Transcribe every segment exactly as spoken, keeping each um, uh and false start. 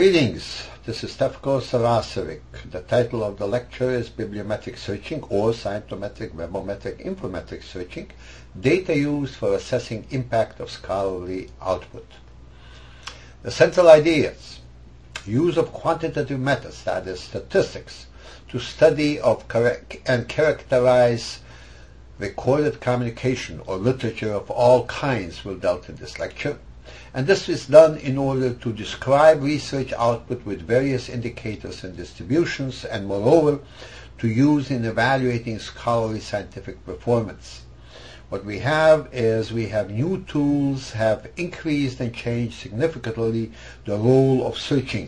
Greetings, this is Stefko Saracevic. The title of the lecture is Bibliometric Searching or Scientometric, Webometric, Infometric Searching, Data Used for Assessing Impact of Scholarly Output. The central ideas: use of quantitative methods, that is statistics, to study of correct and characterize recorded communication or literature of all kinds will dealt in this lecture. And this is done in order to describe research output with various indicators and distributions, and moreover, to use in evaluating scholarly scientific performance. What we have is we have new tools have increased and changed significantly the role of searching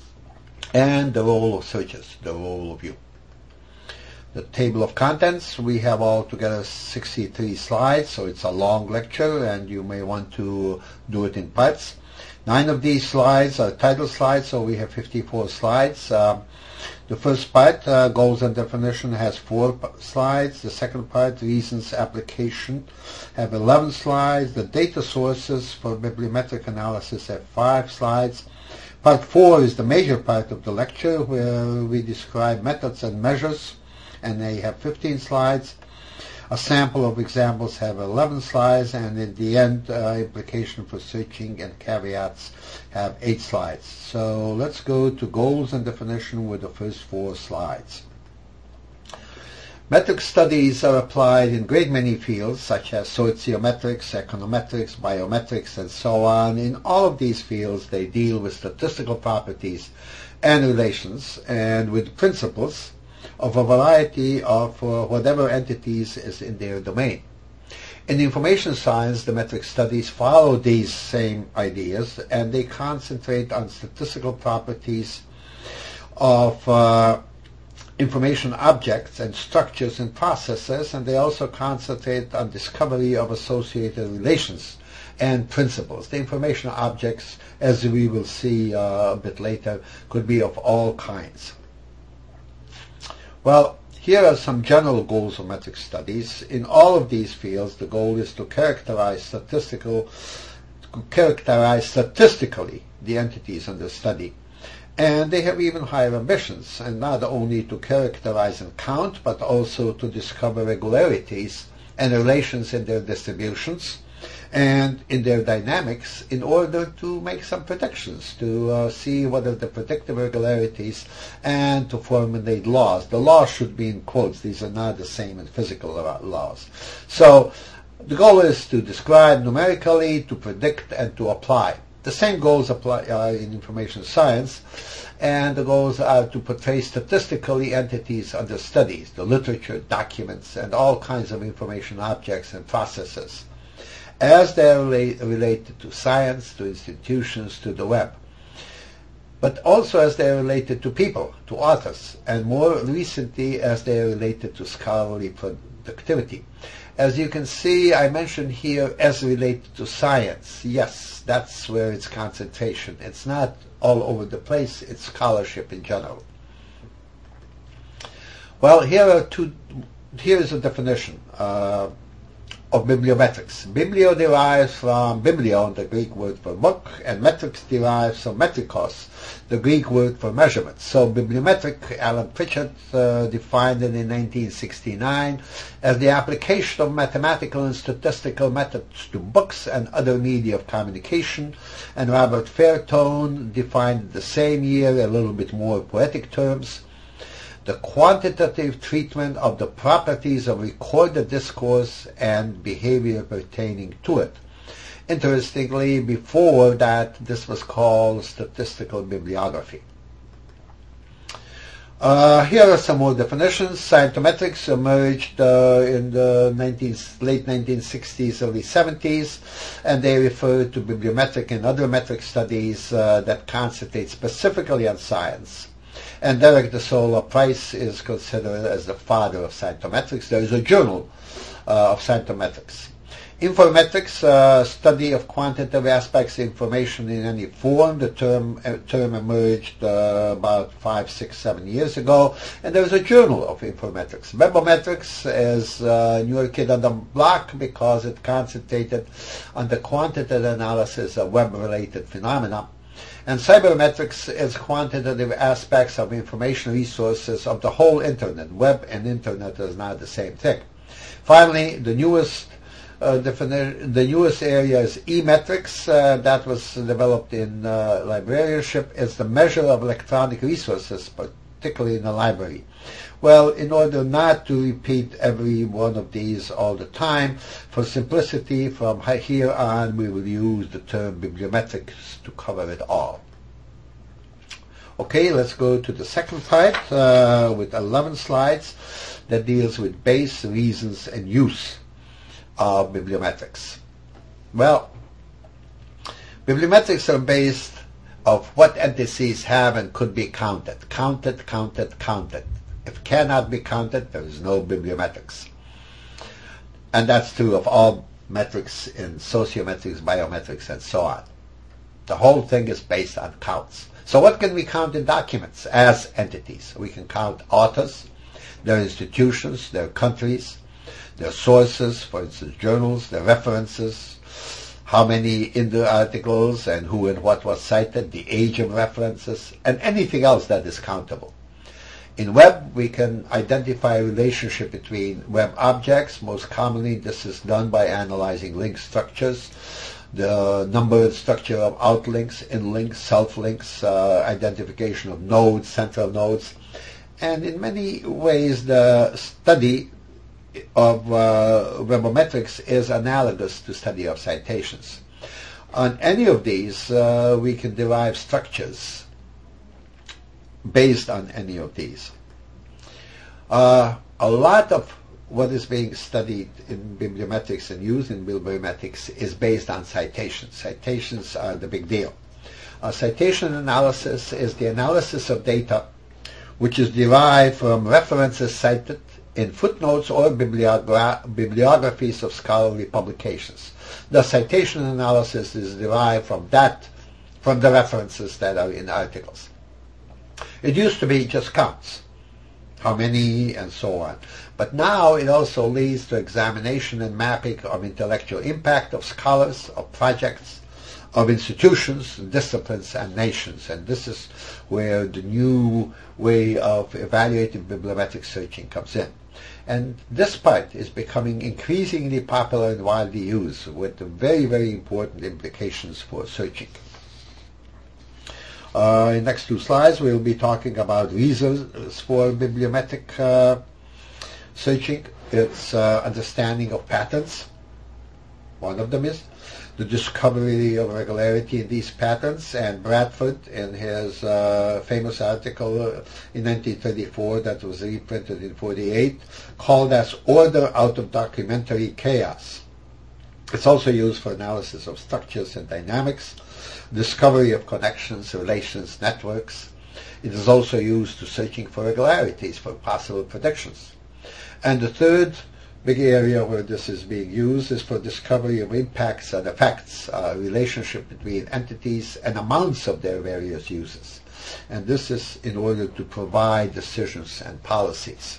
and the role of searchers, the role of you. The table of contents, we have altogether sixty-three slides, so it's a long lecture and you may want to do it in parts. Nine of these slides are title slides, so we have fifty-four slides. Uh, the first part, uh, goals and definition, has four p- slides. The second part, reasons application, have eleven slides. The data sources for bibliometric analysis have five slides. Part four is the major part of the lecture, where we describe methods and measures, and they have fifteen slides. A sample of examples have eleven slides, and at the end, uh, implication for searching and caveats have eight slides. So let's go to goals and definition with the first four slides. Metric studies are applied in great many fields, such as sociometrics, econometrics, biometrics, and so on. In all of these fields, they deal with statistical properties and relations and with principles of a variety of uh, whatever entities is in their domain. In information science, the metric studies follow these same ideas, and they concentrate on statistical properties of uh, information objects and structures and processes, and they also concentrate on discovery of associated relations and principles. The information objects, as we will see uh, a bit later, could be of all kinds. Well, here are some general goals of metric studies. In all of these fields, the goal is to characterize statistical, to characterize statistically the entities under study. And they have even higher ambitions, and not only to characterize and count, but also to discover regularities and relations in their distributions and in their dynamics in order to make some predictions, to uh, see what are the predictive regularities and to formulate laws. The laws should be in quotes. These are not the same in physical laws. So the goal is to describe numerically, to predict, and to apply. The same goals apply uh, in information science, and the goals are to portray statistically entities under studies, the literature, documents, and all kinds of information objects and processes, as they are rela- related to science, to institutions, to the web, but also as they are related to people, to authors, and more recently as they are related to scholarly productivity. As you can see, I mentioned here as related to science. Yes, that's where it's concentration. It's not all over the place, it's scholarship in general. Well, here are two, here is a definition uh, of bibliometrics. Biblio derives from biblion, the Greek word for book, and metrics derives from metrikos, the Greek word for measurement. So bibliometric, Alan Pritchett uh, defined it in nineteen sixty-nine as the application of mathematical and statistical methods to books and other media of communication, and Robert Fairtone defined it the same year, a little bit more poetic terms: the quantitative treatment of the properties of recorded discourse and behavior pertaining to it. Interestingly, before that, this was called statistical bibliography. Uh, here are some more definitions. Scientometrics emerged uh, in the nineteen, late nineteen sixties, early seventies, and they refer to bibliometric and other metric studies uh, that concentrate specifically on science. And Derek de Sola Price is considered as the father of scientometrics. There is a journal uh, of scientometrics. Infometrics, uh, study of quantitative aspects of information in any form. The term uh, term emerged uh, about five, six, seven years ago, and there is a journal of infometrics. Webometrics is a newer kid on the block because it concentrated on the quantitative analysis of web-related phenomena. And cybermetrics is quantitative aspects of information resources of the whole Internet. Web and Internet is not the same thing. Finally, the newest uh, defini- the newest area is e-metrics. Uh, that was developed in uh, librarianship. It's the measure of electronic resources, particularly in the library. Well, in order not to repeat every one of these all the time, for simplicity, from here on, we will use the term bibliometrics to cover it all. Okay, let's go to the second part uh, with eleven slides that deals with base, reasons, and use of bibliometrics. Well, bibliometrics are based of what entities have and could be counted. Counted, counted, counted. If cannot be counted, there is no bibliometrics. And that's true of all metrics in sociometrics, biometrics, and so on. The whole thing is based on counts. So what can we count in documents as entities? We can count authors, their institutions, their countries, their sources, for instance, journals, their references, how many in the articles and who and what was cited, the age of references, and anything else that is countable. In web, we can identify a relationship between web objects. Most commonly, this is done by analyzing link structures, the number and structure of outlinks, inlinks, self-links, uh, identification of nodes, central nodes. And in many ways, the study of uh, webometrics is analogous to study of citations. On any of these, uh, we can derive structures based on any of these. Uh, a lot of what is being studied in bibliometrics and used in bibliometrics is based on citations. Citations are the big deal. Uh, citation analysis is the analysis of data which is derived from references cited in footnotes or bibliogra- bibliographies of scholarly publications. The citation analysis is derived from that, from the references that are in articles. It used to be just counts, how many and so on. But now it also leads to examination and mapping of intellectual impact of scholars, of projects, of institutions, disciplines, and nations. And this is where the new way of evaluating bibliometric searching comes in. And this part is becoming increasingly popular and widely used, with very, very important implications for searching. Uh, in the next two slides, we'll be talking about reasons for bibliometric uh, searching. It's uh, understanding of patterns. One of them is the discovery of regularity in these patterns. And Bradford, in his uh, famous article in nineteen thirty-four that was reprinted in forty-eight, called as order out of documentary chaos. It's also used for analysis of structures and dynamics, discovery of connections, relations, networks. It is also used to searching for regularities, for possible predictions. And the third big area where this is being used is for discovery of impacts and effects, uh, relationship between entities and amounts of their various uses. And this is in order to provide decisions and policies.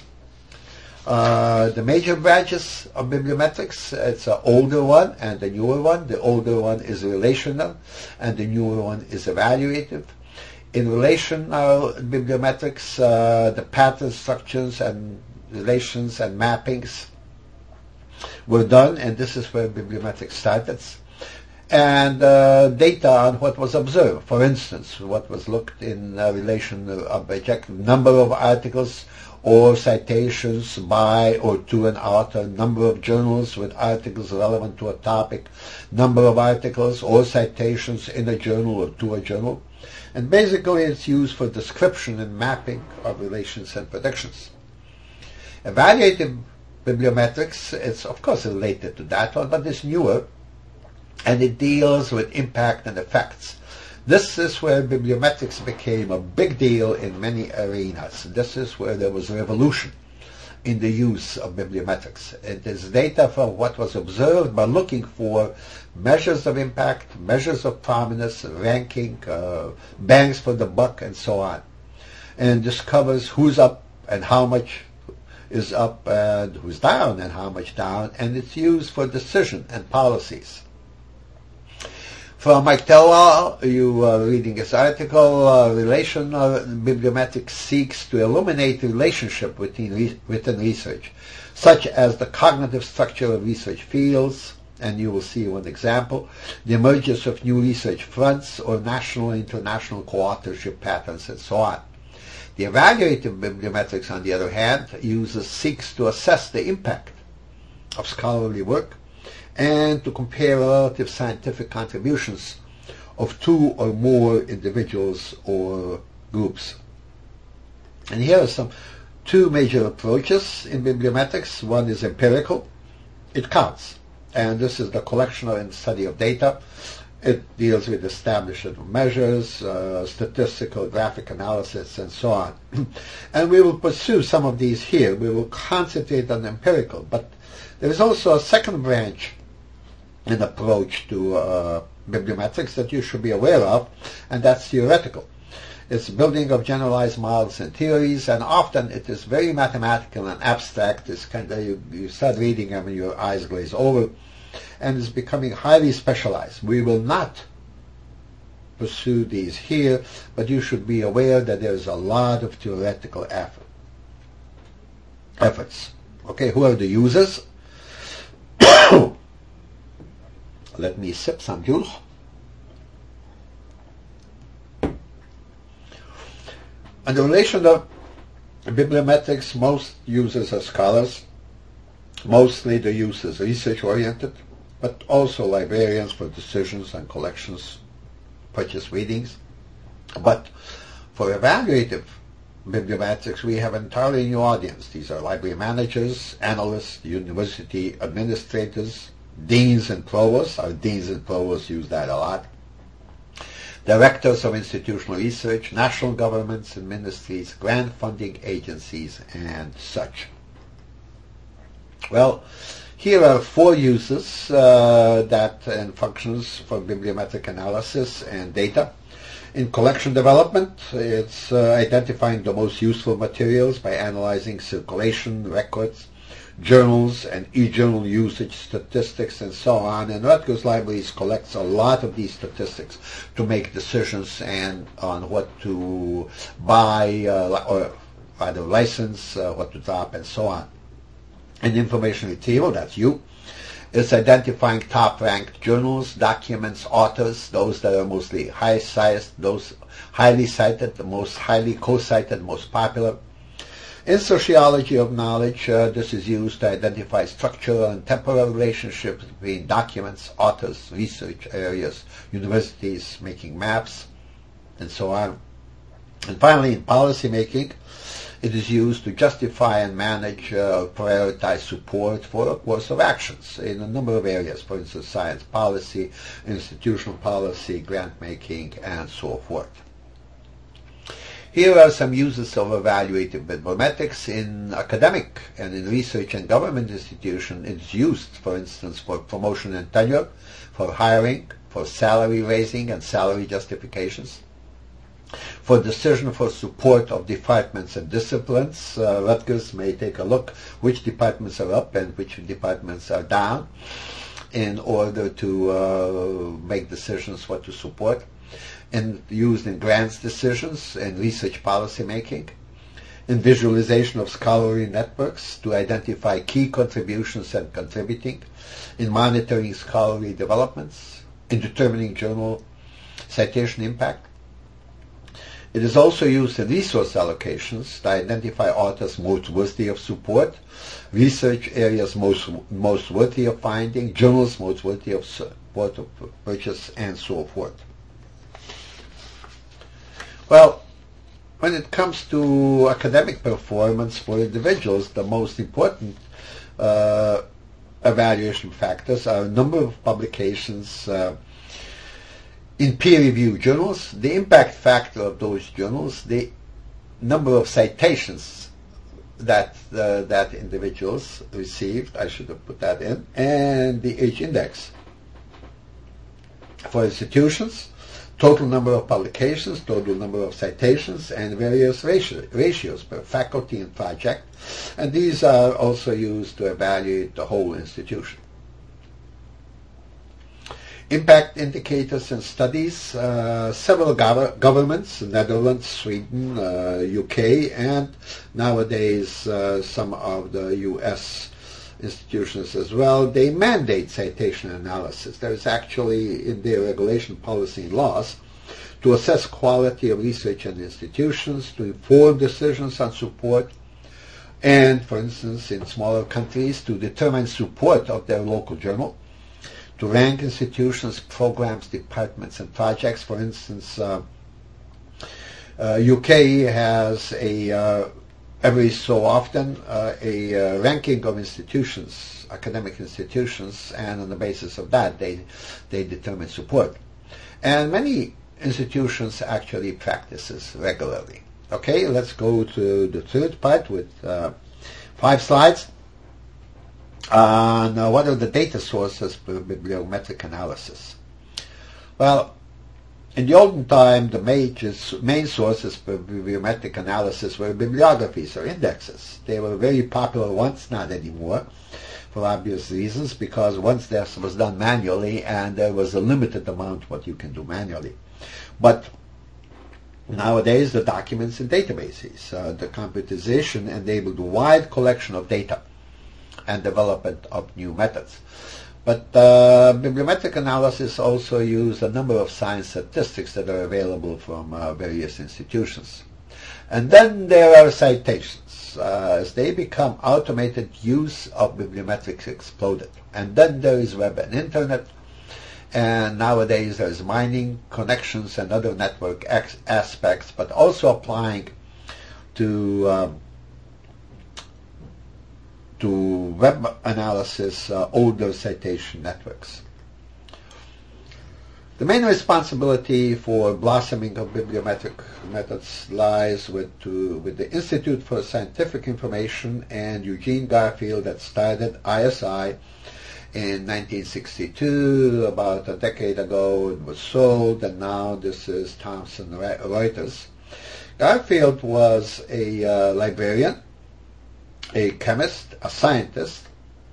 Uh, the major branches of bibliometrics, it's an older one and a newer one. The older one is relational and the newer one is evaluative. In relational bibliometrics, uh, the pattern structures and relations and mappings were done, and this is where bibliometrics started. And uh, data on what was observed. For instance, what was looked in uh, relation to object, number of articles or citations by or to an author, number of journals with articles relevant to a topic, number of articles or citations in a journal or to a journal. And basically it's used for description and mapping of relations and predictions. Evaluative bibliometrics, it's of course related to that one, but it's newer, and it deals with impact and effects. This is where bibliometrics became a big deal in many arenas. This is where there was a revolution in the use of bibliometrics. It is data from what was observed by looking for measures of impact, measures of prominence, ranking, uh, bangs for the buck, and so on. And discovers who's up and how much is up and who's down and how much down, and it's used for decision and policies. From Mike Tellwall, you are reading his article, uh, Relational Bibliometrics seeks to illuminate the relationship within, re- within research, such as the cognitive structure of research fields, and you will see one example, the emergence of new research fronts or national and international co-authorship patterns, and so on. The evaluative bibliometrics, on the other hand, uses seeks to assess the impact of scholarly work and to compare relative scientific contributions of two or more individuals or groups. And here are some two major approaches in bibliometrics. One is empirical. It counts. And this is the collection and study of data. It deals with establishment of measures, uh, statistical, graphic analysis, and so on. And we will pursue some of these here. We will concentrate on empirical. But there is also a second branch an approach to uh, bibliometrics that you should be aware of, and that's theoretical. It's building of generalized models and theories, and often it is very mathematical and abstract. It's kind of, you, you start reading them and your eyes glaze over, and it's becoming highly specialized. We will not pursue these here, but you should be aware that there's a lot of theoretical effort, efforts. Okay, who are the users? Let me sip some juice. And the relation of bibliometrics, most users are scholars. Mostly the use is research-oriented, but also librarians for decisions and collections, purchase readings. But for evaluative bibliometrics, we have an entirely new audience. These are library managers, analysts, university administrators, deans and provosts. Our deans and provosts use that a lot. Directors of institutional research, national governments and ministries, grant funding agencies, and such. Well, here are four uses uh, that and functions for bibliometric analysis and data. In collection development, it's uh, identifying the most useful materials by analyzing circulation records, journals and e-journal usage statistics, and so on. And Rutgers Libraries collects a lot of these statistics to make decisions and on what to buy uh, or either license, uh, what to drop, and so on. And information retrieval, that's you. It's identifying top-ranked journals, documents, authors, those that are mostly high-cited, those highly cited, the most highly co-cited, most popular. In sociology of knowledge, uh, this is used to identify structural and temporal relationships between documents, authors, research areas, universities, making maps, and so on. And finally, in policy making, it is used to justify and manage uh, or prioritize support for a course of actions in a number of areas, for instance, science policy, institutional policy, grant making, and so forth. Here are some uses of evaluative bibliometrics in academic and in research and government institutions. It's used, for instance, for promotion and tenure, for hiring, for salary raising and salary justifications, for decision for support of departments and disciplines. Uh, Rutgers may take a look which departments are up and which departments are down in order to uh, make decisions what to support. And used in grants decisions and research policy making, in visualization of scholarly networks to identify key contributions and contributing, in monitoring scholarly developments, in determining journal citation impact. It is also used in resource allocations to identify authors most worthy of support, research areas most most worthy of finding, journals most worthy of support of purchase, and so forth. Well, when it comes to academic performance for individuals, the most important uh, evaluation factors are number of publications uh, in peer-reviewed journals, the impact factor of those journals, the number of citations that uh, that individuals received, I should have put that in, and the H index. For institutions, total number of publications, total number of citations, and various ratio, ratios per faculty and project. And these are also used to evaluate the whole institution. Impact indicators and studies. Uh, several gov- governments, Netherlands, Sweden, uh, U K, and nowadays uh, some of the U S institutions as well, they mandate citation analysis. There is actually in their regulation, policy, and laws to assess quality of research and institutions, to inform decisions on support, and, for instance, in smaller countries, to determine support of their local journal, to rank institutions, programs, departments, and projects. For instance, uh, uh, U K has a uh, every so often uh, a uh, ranking of institutions, academic institutions, and on the basis of that they they determine support. And many institutions actually practice this regularly. Okay, let's go to the third part with uh, five slides. On uh, what are the data sources for bibliometric analysis? Well, in the olden time, the major, main sources for bibliometric analysis were bibliographies or indexes. They were very popular once, not anymore, for obvious reasons, because once this was done manually and there was a limited amount what you can do manually. But nowadays, the documents in databases, uh, the computerization enabled a wide collection of data and development of new methods. But uh, bibliometric analysis also uses a number of science statistics that are available from uh, various institutions. And then there are citations. Uh, as they become automated, use of bibliometrics exploded. And then there is web and internet. And nowadays there is mining, connections, and other network ex- aspects, but also applying to um, to web analysis, uh, older citation networks. The main responsibility for blossoming of bibliometric methods lies with, to, with the Institute for Scientific Information and Eugene Garfield that started I S I in nineteen sixty-two. About a decade ago it was sold, and now this is Thomson Reuters. Garfield was a uh, librarian, a chemist, a scientist,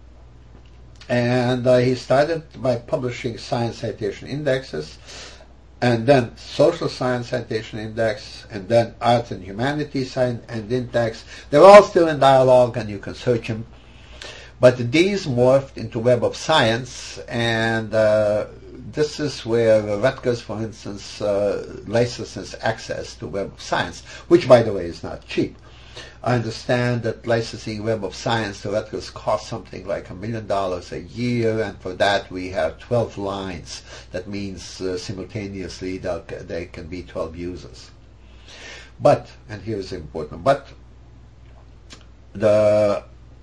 and uh, he started by publishing science citation indexes, and then social science citation index, and then arts and humanities science and index. They're all still in dialogue, and you can search them. But these morphed into Web of Science, and uh, this is where Rutgers, for instance, uh, licenses access to Web of Science, which, by the way, is not cheap. I understand that licensing Web of Science to Rutgers costs something like a million dollars a year, and for that we have twelve lines. That means uh, simultaneously there can be twelve users. But, and here's important, but the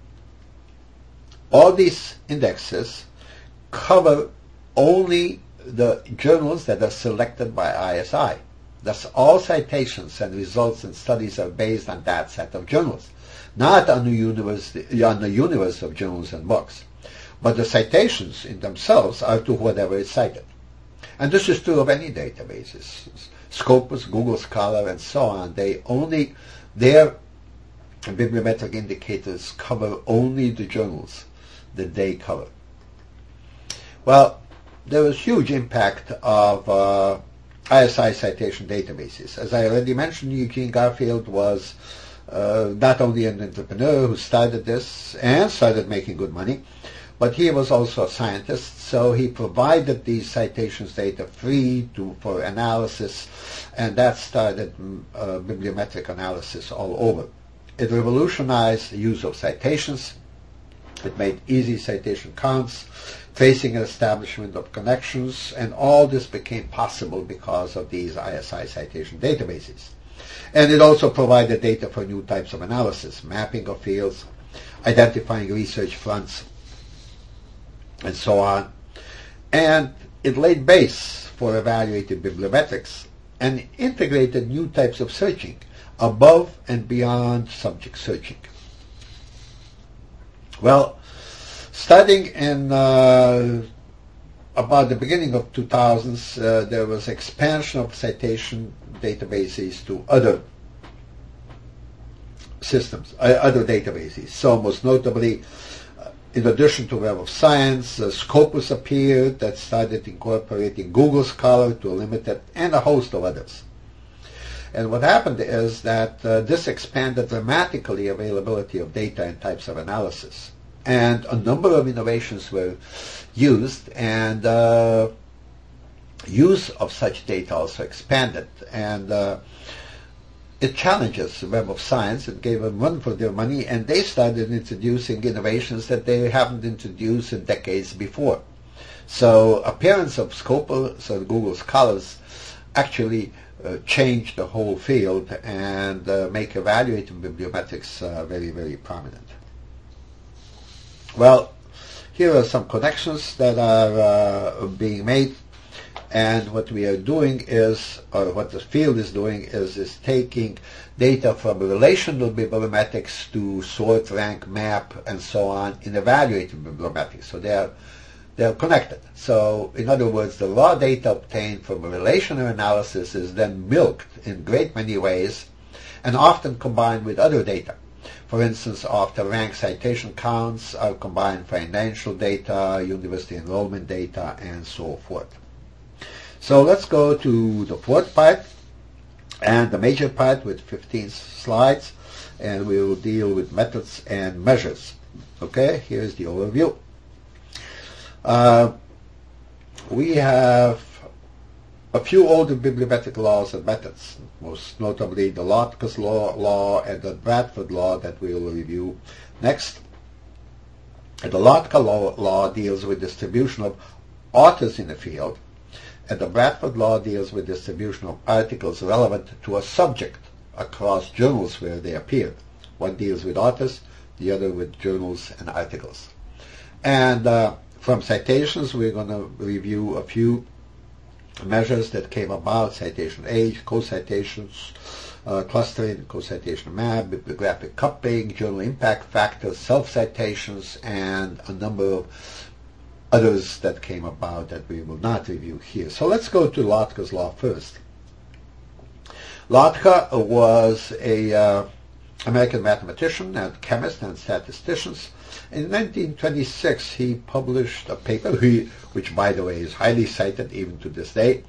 all these indexes cover only the journals that are selected by I S I. Thus, all citations and results and studies are based on that set of journals, not on the universe, on the universe of journals and books. But the citations in themselves are to whatever is cited. And this is true of any databases. Scopus, Google Scholar, and so on. They only, their bibliometric indicators cover only the journals that they cover. Well, there was huge impact of uh, I S I citation databases. As I already mentioned, Eugene Garfield was uh, not only an entrepreneur who started this and started making good money, but he was also a scientist, so he provided these citations data free to, for analysis, and that started uh, bibliometric analysis all over. It revolutionized the use of citations. It made easy citation counts, tracing and establishment of connections, and all this became possible because of these I S I citation databases. And it also provided data for new types of analysis, mapping of fields, identifying research fronts, and so on. And it laid base for evaluating bibliometrics and integrated new types of searching above and beyond subject searching. Well, starting in uh, about the beginning of two thousands, uh, there was expansion of citation databases to other systems, uh, other databases. So most notably, uh, in addition to Web of Science, uh, Scopus appeared that started incorporating Google Scholar to a limited, and a host of others. And what happened is that uh, this expanded dramatically availability of data and types of analysis. And a number of innovations were used, and uh, use of such data also expanded. And uh, it challenges the Web of Science. It gave them run for their money, and they started introducing innovations that they haven't introduced in decades before. So appearance of Scopus and Google Scholars actually uh, changed the whole field and uh, make evaluating bibliometrics uh, very, very prominent. Well, here are some connections that are uh, being made. And what we are doing is, or what the field is doing, is, is taking data from relational bibliometrics to sort, rank, map, and so on in evaluating bibliometrics. So they are, they are connected. So in other words, the raw data obtained from a relational analysis is then milked in great many ways and often combined with other data. For instance, after rank citation counts are combined financial data, university enrollment data, and so forth. So let's go to the fourth part, and the major part with fifteen slides, and we will deal with methods and measures. Okay, here's the overview. Uh, we have a few older bibliometric laws and methods, most notably the Lotka's law, law and the Bradford law that we will review next. And the Lotka law, law deals with distribution of authors in the field, and the Bradford law deals with distribution of articles relevant to a subject across journals where they appeared. One deals with authors, the other with journals and articles. And uh, from citations, we're going to review a few measures that came about: citation age, co-citations, uh, clustering, co-citation map, bibliographic coupling, journal impact factors, self-citations, and a number of others that came about that we will not review here. So let's go to Lotka's law first. Lotka was a uh, American mathematician and chemist and statistician. In nineteen twenty-six, he published a paper, he, which, by the way, is highly cited even to this day,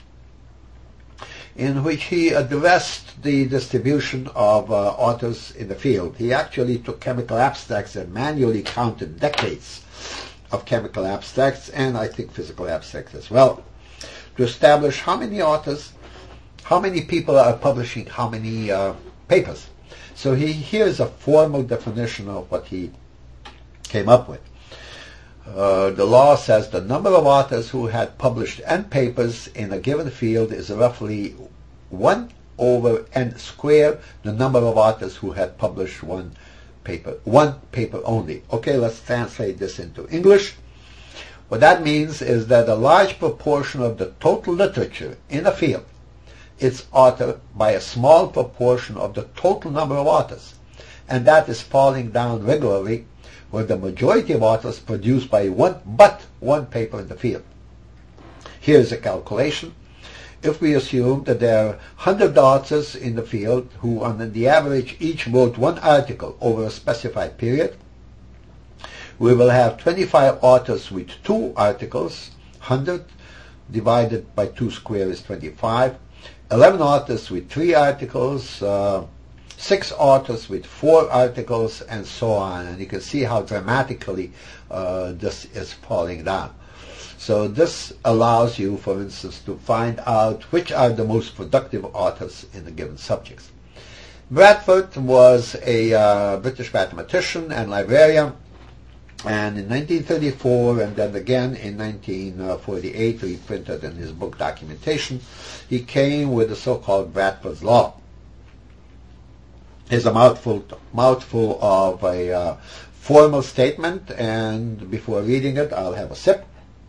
in which he addressed the distribution of uh, authors in the field. He actually took chemical abstracts and manually counted decades of chemical abstracts, and I think physical abstracts as well, to establish how many authors, how many people are publishing how many uh, papers. So he, here's a formal definition of what he came up with. Uh, the law says the number of authors who had published n papers in a given field is roughly one over n squared, the number of authors who had published one paper, one paper only. Okay, let's translate this into English. What that means is that a large proportion of the total literature in a field is authored by a small proportion of the total number of authors, and that is falling down regularly, where the majority of authors produce by one but one paper in the field. Here's a calculation. If we assume that there are one hundred authors in the field who on the average each wrote one article over a specified period, we will have twenty-five authors with two articles. one hundred divided by two squared is twenty-five. eleven authors with three articles, uh, six authors with four articles, and so on. And you can see how dramatically uh, this is falling down. So this allows you, for instance, to find out which are the most productive authors in a given subject. Bradford was a uh, British mathematician and librarian, and in nineteen thirty-four and then again in nineteen forty-eight, reprinted in his book Documentation, he came with the so-called Bradford's Law. It's a mouthful, mouthful of a uh, formal statement, and before reading it, I'll have a sip.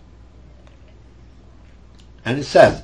And it says,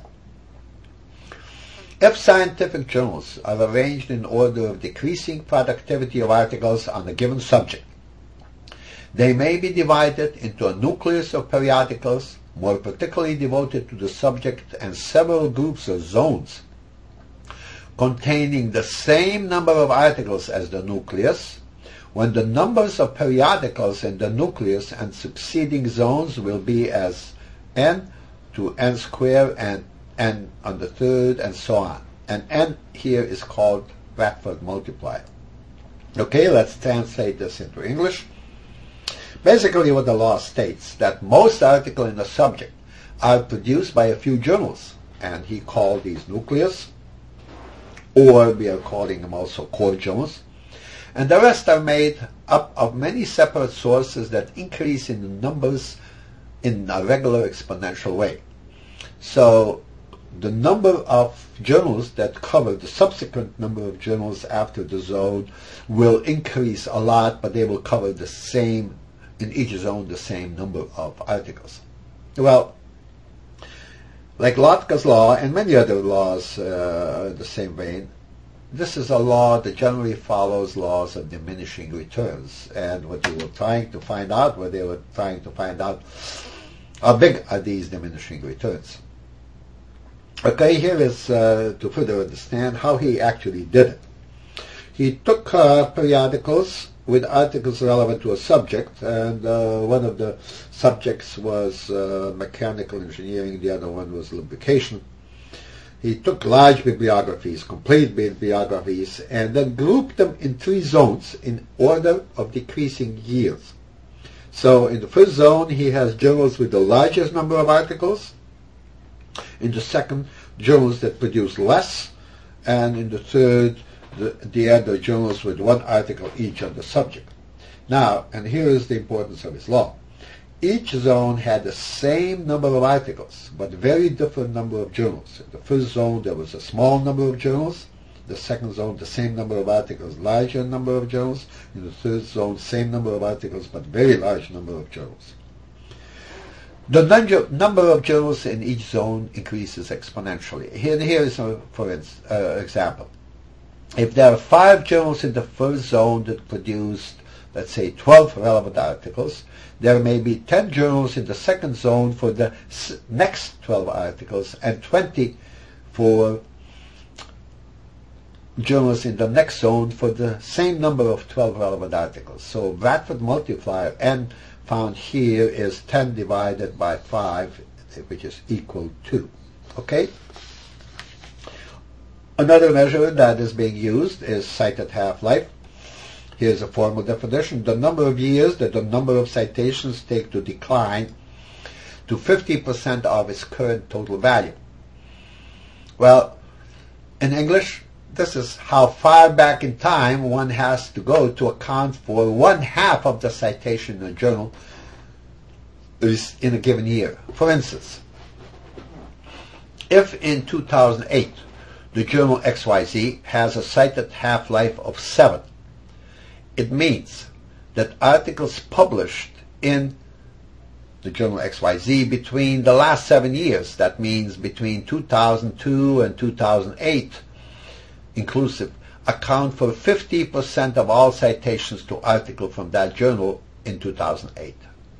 if scientific journals are arranged in order of decreasing productivity of articles on a given subject, they may be divided into a nucleus of periodicals, more particularly devoted to the subject, and several groups of zones containing the same number of articles as the nucleus, when the numbers of periodicals in the nucleus and succeeding zones will be as n to n squared and n on the third and so on. And n here is called Bradford multiplier. Okay, let's translate this into English. Basically what the law states, that most articles in the subject are produced by a few journals, and he called these nucleus, or we are calling them also core journals, and the rest are made up of many separate sources that increase in numbers in a regular exponential way. So the number of journals that cover the subsequent number of journals after the zone will increase a lot, but they will cover the same, in each zone, the same number of articles. Well, like Lotka's law and many other laws uh, in the same vein, this is a law that generally follows laws of diminishing returns. And what they were trying to find out, what they were trying to find out, how big are these diminishing returns? Okay, here is uh, to further understand how he actually did it. He took uh, periodicals with articles relevant to a subject, and uh, one of the subjects was uh, mechanical engineering, the other one was lubrication. He took large bibliographies, complete bibliographies, and then grouped them in three zones in order of decreasing years. So in the first zone, he has journals with the largest number of articles. In the second, journals that produce less. And in the third, the, the other journals with one article each on the subject. Now, and here is the importance of his law. Each zone had the same number of articles, but very different number of journals. In the first zone, there was a small number of journals. The second zone, the same number of articles, larger number of journals. In the third zone, same number of articles, but very large number of journals. The number of journals in each zone increases exponentially. Here, here is, a, for instance, uh, example. If there are five journals in the first zone that produced, let's say, twelve relevant articles, there may be ten journals in the second zone for the next twelve articles and twenty for journals in the next zone for the same number of twelve relevant articles. So Bradford multiplier n found here is ten divided by five, which is equal to. Okay? Another measure that is being used is cited half-life. Here's a formal definition. The number of years that the number of citations take to decline to fifty percent of its current total value. Well, in English, this is how far back in time one has to go to account for one half of the citation in a journal is in a given year. For instance, if in two thousand eight the journal X Y Z has a cited half-life of seven, it means that articles published in the journal X Y Z between the last seven years, that means between two thousand two and two thousand eight, inclusive, account for fifty percent of all citations to articles from that journal in two thousand eight.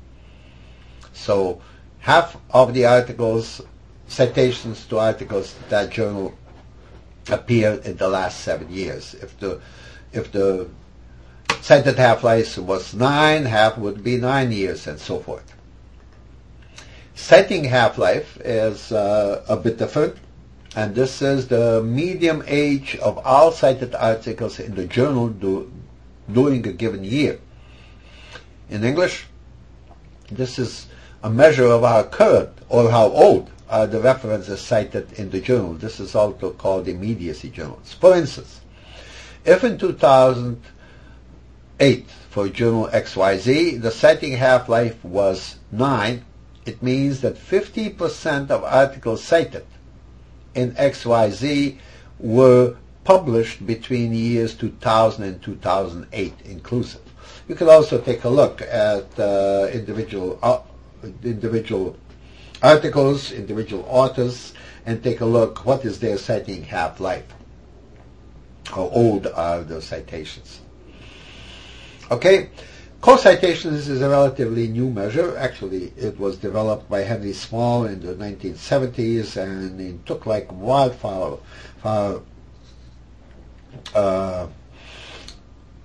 So half of the articles, citations to articles to that journal appeared in the last seven years. If the if the cited half-life was nine, half would be nine years, and so forth. Citing half-life is uh, a bit different, and this is the median age of all cited articles in the journal do, during a given year. In English, this is a measure of how current or how old are the references cited in the journal. This is also called immediacy journals. For instance, if in two thousand eight for journal X Y Z the citing half-life was nine, it means that fifty percent of articles cited in X Y Z were published between years two thousand and two thousand eight inclusive. You can also take a look at uh, individual uh, individual articles, individual authors, and take a look what is their citing half-life. How old are those citations? Okay, co-citations is a relatively new measure. Actually, it was developed by Henry Small in the nineteen seventies, and it took like wildfire uh,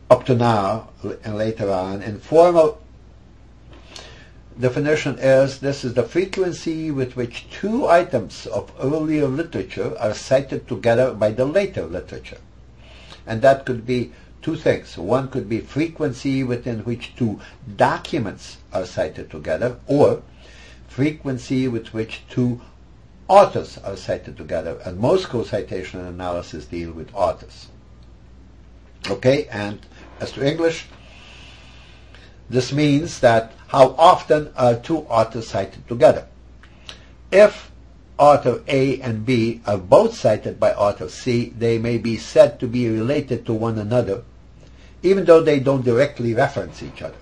up to now and later on. Informal definition is this is the frequency with which two items of earlier literature are cited together by the later literature. And that could be two things. One could be frequency within which two documents are cited together, or frequency with which two authors are cited together. And most co-citation analysis deal with authors. Okay, and as to English, this means that how often are two authors cited together. If author A and B are both cited by author C, they may be said to be related to one another, even though they don't directly reference each other.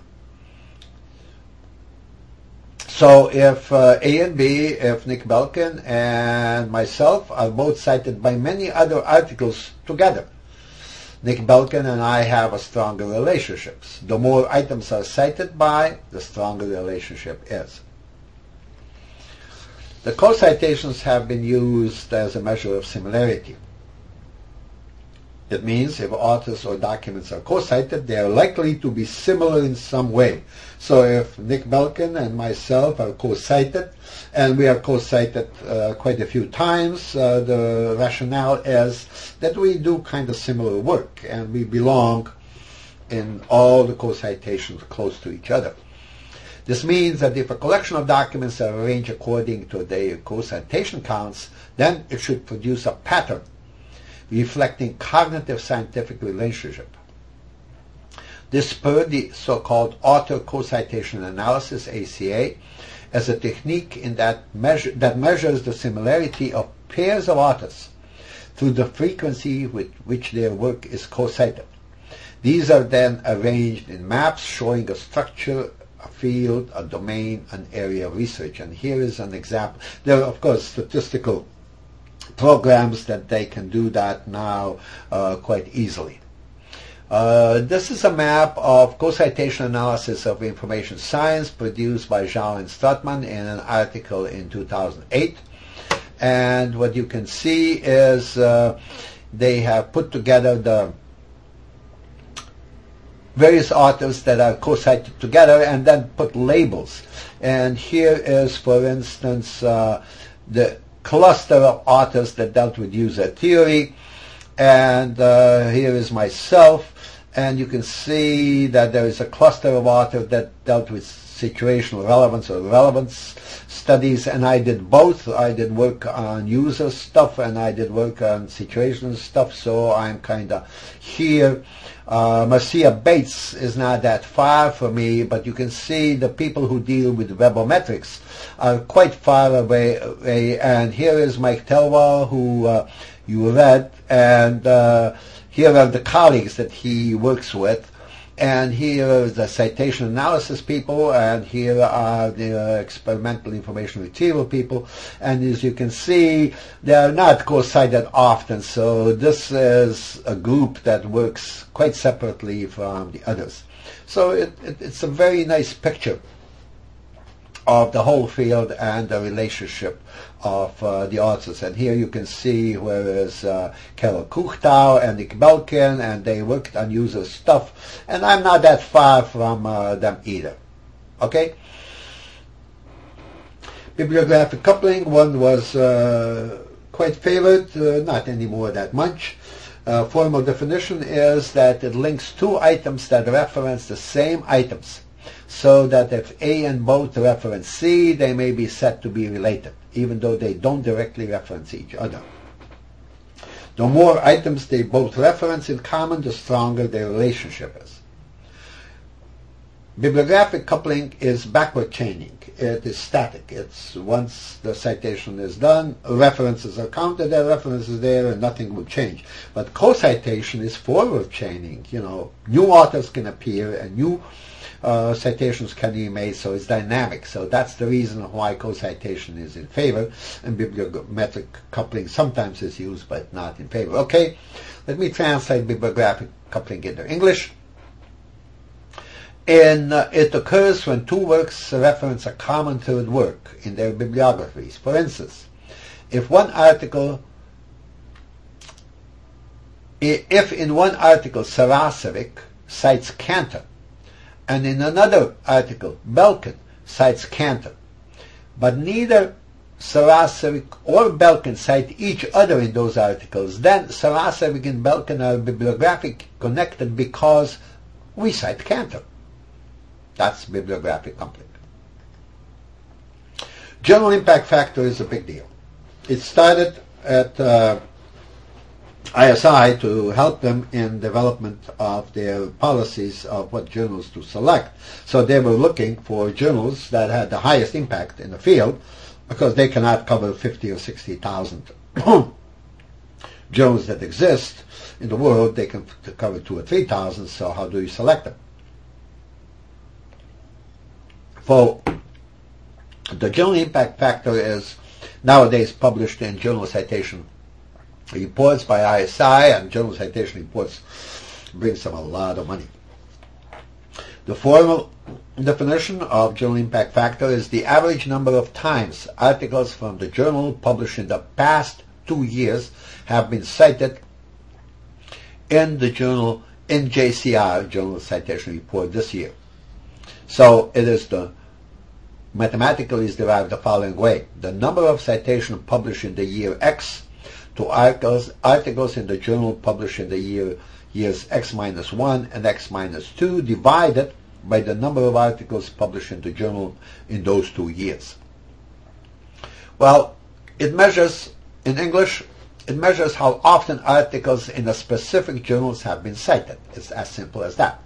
So if uh, A and B, if Nick Belkin and myself are both cited by many other articles together, Nick Belkin and I have a stronger relationship. The more items are cited by, the stronger the relationship is. The co-citations have been used as a measure of similarity. It means if authors or documents are co-cited, they are likely to be similar in some way. So if Nick Belkin and myself are co-cited, and we are co-cited uh, quite a few times, uh, the rationale is that we do kind of similar work, and we belong in all the co-citations close to each other. This means that if a collection of documents are arranged according to their co-citation counts, then it should produce a pattern reflecting cognitive scientific relationship. This spurred the so-called author co-citation analysis, A C A, as a technique in that, measure, that measures the similarity of pairs of authors through the frequency with which their work is co-cited. These are then arranged in maps showing a structure, a field, a domain, an area of research. And here is an example. There are, of course, statistical programs that they can do that now uh, quite easily. Uh, this is a map of co-citation analysis of information science produced by Zhao and Stratman in an article in two thousand eight. And what you can see is uh, they have put together the various authors that are co-cited together and then put labels. And here is, for instance, uh, the cluster of authors that dealt with user theory, and uh, here is myself, and you can see that there is a cluster of authors that dealt with situational relevance or relevance studies, and I did both. I did work on user stuff and I did work on situational stuff, so I'm kind of here. Uh, Marcia Bates is not that far from me, but you can see the people who deal with webometrics are quite far away, away. And here is Mike Telwa, who uh, you read, and uh, here are the colleagues that he works with, and here are the citation analysis people, and here are the uh, experimental information retrieval people, and as you can see, they are not co-cited often, so this is a group that works quite separately from the others. So it, it, it's a very nice picture of the whole field and the relationship of uh, the authors. And here you can see where is uh, Carol Kuchtau and Nick Belkin, and they worked on user stuff, and I'm not that far from uh, them either. Okay? Bibliographic coupling, one was uh, quite favored, uh, not anymore that much. Uh, formal definition is that it links two items that reference the same items, so that if A and both reference C, they may be said to be related, even though they don't directly reference each other. The more items they both reference in common, the stronger their relationship is. Bibliographic coupling is backward chaining. It is static. It's once the citation is done, references are counted, there are references there, and nothing will change. But co-citation is forward chaining. You know, new authors can appear and new uh, citations can be made, so it's dynamic. So that's the reason why co-citation is in favor, and bibliometric coupling sometimes is used, but not in favor. Okay, let me translate bibliographic coupling into English. In, uh, it occurs when two works reference a common third work in their bibliographies. For instance, if one article, if in one article Saracevic cites Cantor, and in another article, Belkin cites Cantor. But neither Saracevic or Belkin cite each other in those articles. Then Saracevic and Belkin are bibliographic connected because we cite Cantor. That's bibliographic conflict. Journal impact factor is a big deal. It started at uh, I S I to help them in development of their policies of what journals to select. So they were looking for journals that had the highest impact in the field, because they cannot cover fifty or sixty thousand journals that exist in the world. They can cover two or three thousand. So how do you select them? For the journal impact factor is nowadays published in Journal Citation Reports by I S I, and Journal Citation Reports brings them a lot of money. The formal definition of journal impact factor is the average number of times articles from the journal published in the past two years have been cited in the journal in J C R, Journal Citation Report, this year. So it is the mathematically is derived the following way: the number of citations published in the year X to articles articles in the journal published in the year years X minus one and X minus two divided by the number of articles published in the journal in those two years. Well, it measures, in English, it measures how often articles in a specific journals have been cited. It's as simple as that.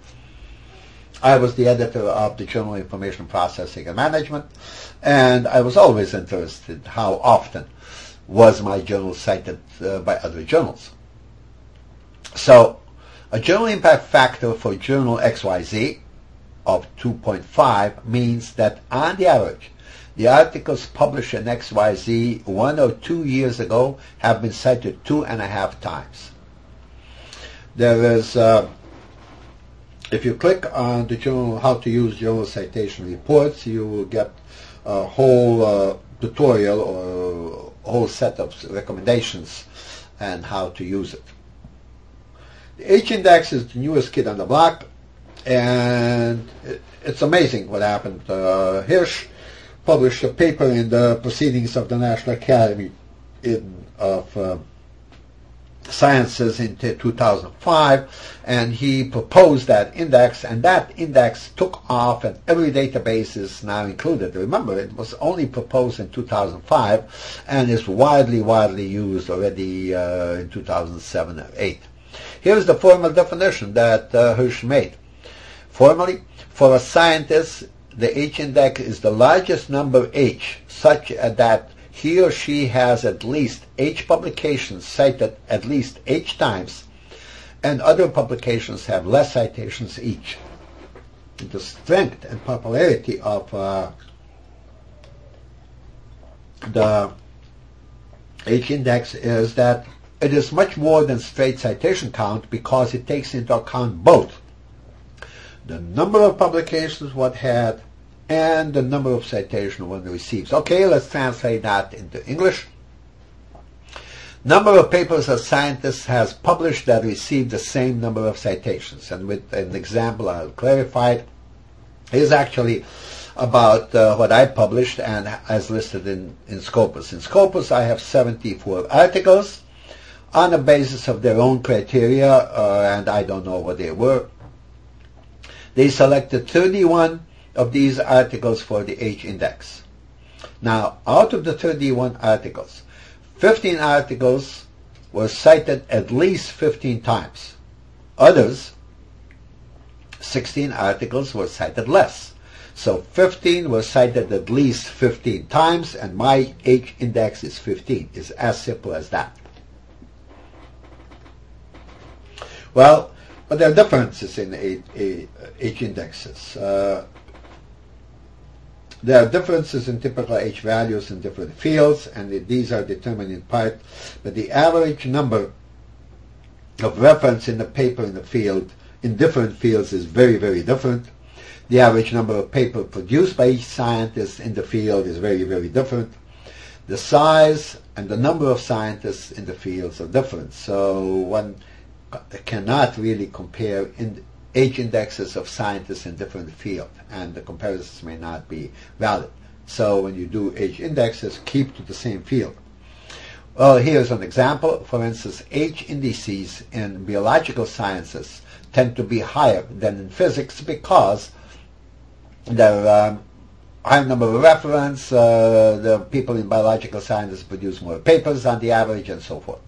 I was the editor of the Journal Information Processing and Management, and I was always interested how often was my journal cited uh, by other journals. So, a journal impact factor for journal X Y Z of two point five means that on the average, the articles published in X Y Z one or two years ago have been cited two and a half times. There is, uh, if you click on the journal, how to use Journal Citation Reports, you will get a whole uh, tutorial or a whole set of recommendations and how to use it. The H-index is the newest kid on the block, and it, it's amazing what happened. Uh, Hirsch published a paper in the Proceedings of the National Academy in, of uh, Sciences in two thousand five, and he proposed that index, and that index took off, and every database is now included. Remember, it was only proposed in two thousand five and is widely, widely used already uh, in two thousand seven or eight. Here's the formal definition that uh, Hirsch made. Formally, for a scientist, the H-index is the largest number H, such that he or she has at least H publications cited at least H times, and other publications have less citations each. The strength and popularity of uh, the H-index is that it is much more than straight citation count, because it takes into account both the number of publications one had and the number of citations one receives. Okay, let's translate that into English. Number of papers a scientist has published that received the same number of citations. And with an example I'll clarify it, is actually about uh, what I published and as listed in, in Scopus. In Scopus I have seventy-four articles on the basis of their own criteria, uh, and I don't know what they were. They selected thirty-one of these articles for the H-index. Now, out of the thirty-one articles, fifteen articles were cited at least fifteen times. Others, sixteen articles were cited less. So fifteen were cited at least fifteen times, and my H-index is fifteen. It's as simple as that. Well, but there are differences in H-indexes. Uh, there are differences in typical H values in different fields, and these are determined in part by the average number of reference in the paper in the field. In different fields is very, very different. The average number of paper produced by each scientist in the field is very, very different. The size and the number of scientists in the fields are different. So one cannot really compare in age indexes of scientists in different fields, and the comparisons may not be valid. So when you do age indexes, keep to the same field. Well, here's an example. For instance, age indices in biological sciences tend to be higher than in physics because there are um, high number of reference, uh, the people in biological sciences produce more papers on the average, and so forth.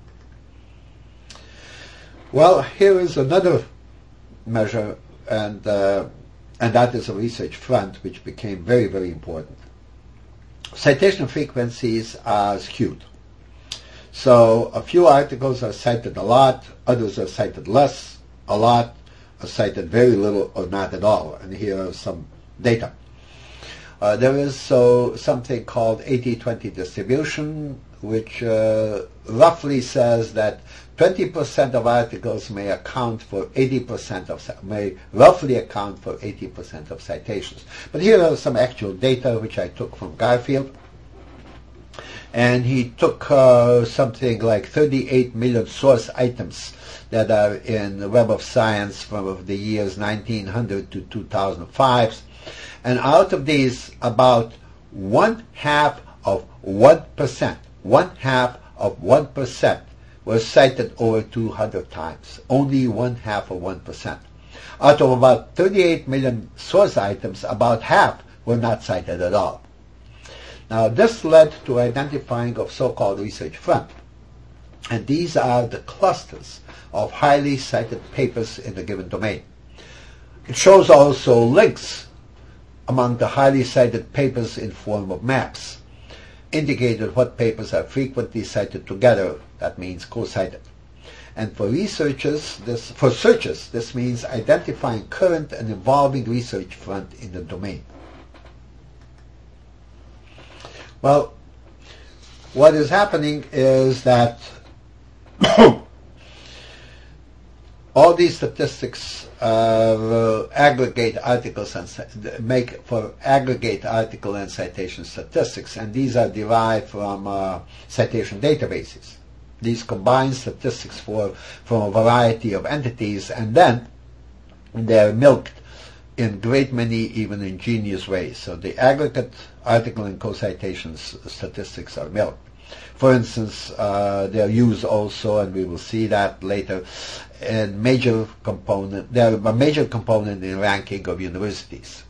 Well, here is another measure, and uh, and that is a research front, which became very, very important. Citation frequencies are skewed. So a few articles are cited a lot, others are cited less, a lot, are cited very little or not at all. And here are some data. Uh, there is so something called eighty twenty distribution, which uh, roughly says that twenty percent of articles may account for eighty percent of, may roughly account for eighty percent of citations. But here are some actual data which I took from Garfield. And he took uh, something like thirty-eight million source items that are in the Web of Science from the years nineteen hundred to two thousand five. And out of these, about one half of one percent, one half of one percent was cited over two hundred times. Only one half of one percent. Out of about thirty-eight million source items, about half were not cited at all. Now, this led to identifying of so-called research front. And these are the clusters of highly cited papers in a given domain. It shows also links among the highly cited papers in form of maps, indicated what papers are frequently cited together, that means co-cited. And for researchers, this, for searchers, this means identifying current and evolving research front in the domain. Well, what is happening is that all these statistics uh, aggregate articles and make for aggregate article and citation statistics, and these are derived from uh, citation databases. These combine statistics for from a variety of entities, and then they're milked in great many even ingenious ways. So the aggregate article and co-citations statistics are milked. For instance, uh, they are used also, and we will see that later, in major component. They are a major component in ranking of universities.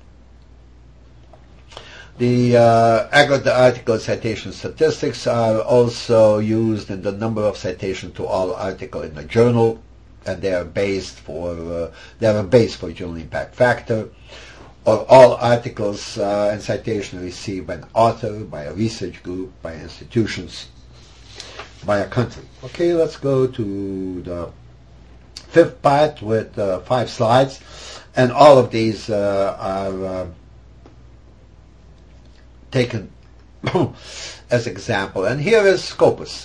The uh, aggregate article citation statistics are also used in the number of citations to all article in the journal, and they are based for uh, they are a base for journal impact factor. Or all articles uh, and citation received by an author, by a research group, by institutions, by a country. Okay, let's go to the fifth part with uh, five slides, and all of these uh, are uh, taken as example. And here is Scopus.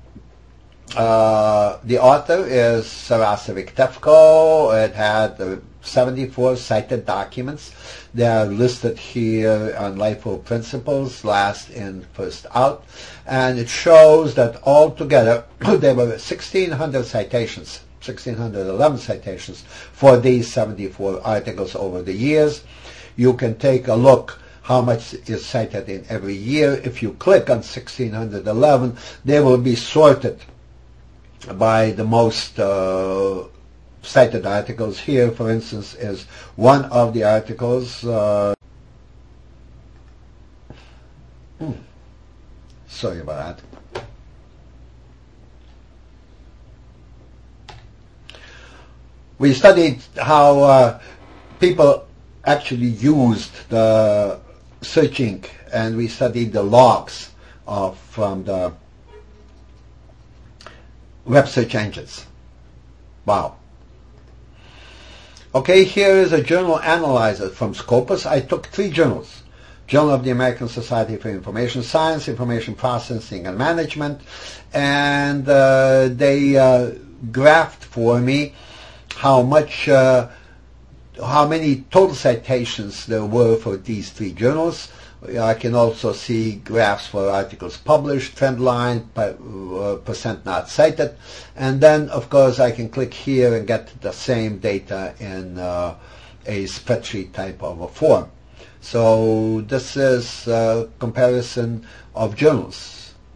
Uh, the author is Saracevic Tefko. It had uh, seventy-four cited documents. They are listed here on LIFO principles, last in, first out. And it shows that altogether there were sixteen hundred citations, one thousand six hundred eleven citations for these seventy-four articles over the years. You can take a look how much is cited in every year. If you click on one thousand six hundred eleven, they will be sorted by the most uh, cited articles. Here, for instance, is one of the articles. Uh, hmm, sorry about that. We studied how uh, people actually used the searching, and we studied the logs of from the web search engines. Wow. Okay, here is a journal analyzer from Scopus. I took three journals. Journal of the American Society for Information Science, Information Processing and Management, and uh, they uh, graphed for me how much, uh, how many total citations there were for these three journals. I can also see graphs for articles published, trend line, per, uh, percent not cited, and then of course I can click here and get the same data in uh, a spreadsheet type of a form. So this is a comparison of journals.